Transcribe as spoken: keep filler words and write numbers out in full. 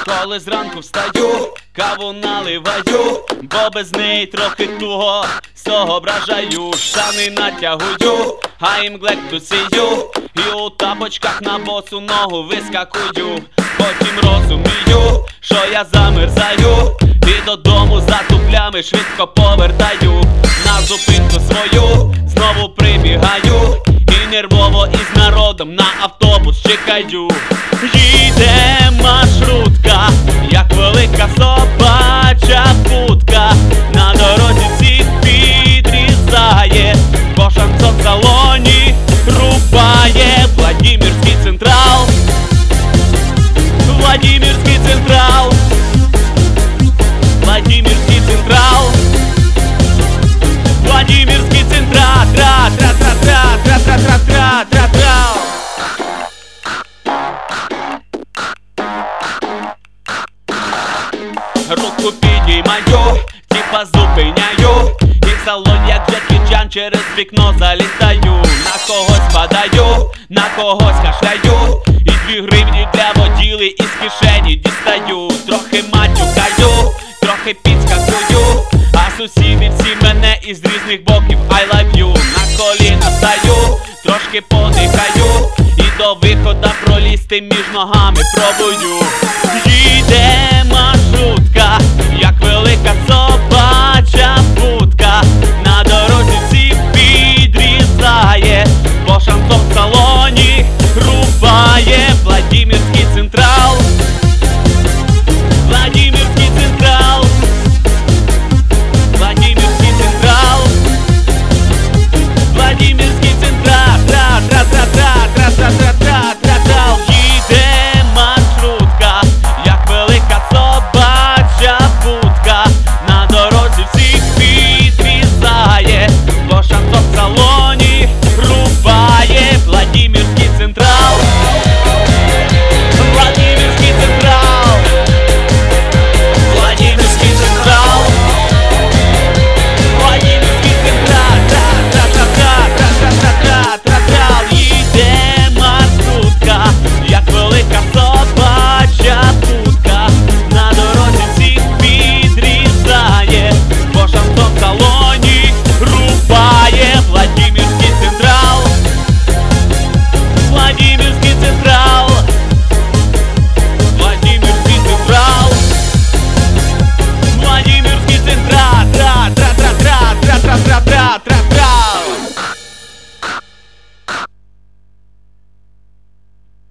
Коли зранку встаю, каву наливаю, бо без неї трохи туго соображаю. Штани натягую, а імглекту сію, і у тапочках на босу ногу вискакую. Потім розумію, що я замерзаю, і додому за туплями швидко повертаю. На зупинку свою знову прибігаю, і нервово із народом на автобус чекаю. Їде маршрутка, як велика собача будка, на дорозі всіх підрізає, бо шансон в салоні рубає. Владимирський централ, Владимирський централ, Владимирський централ, Владимирський централ, тра тра тра тра тра тра тра тра тра тра. Руку підіймаю, типа зупиняю, і в салон як Джекі Чан через вікно залітаю. На когось падаю, на когось кашляю, і дві гривні для воділи із кишені дістаю. Трохи матюкаю, трохи підскакую, а сусіди всі мене із різних боків I love you. На коліна стаю, трошки подихаю, і до вихода пролізти між ногами пробую. Їде маршрутка, як велика собака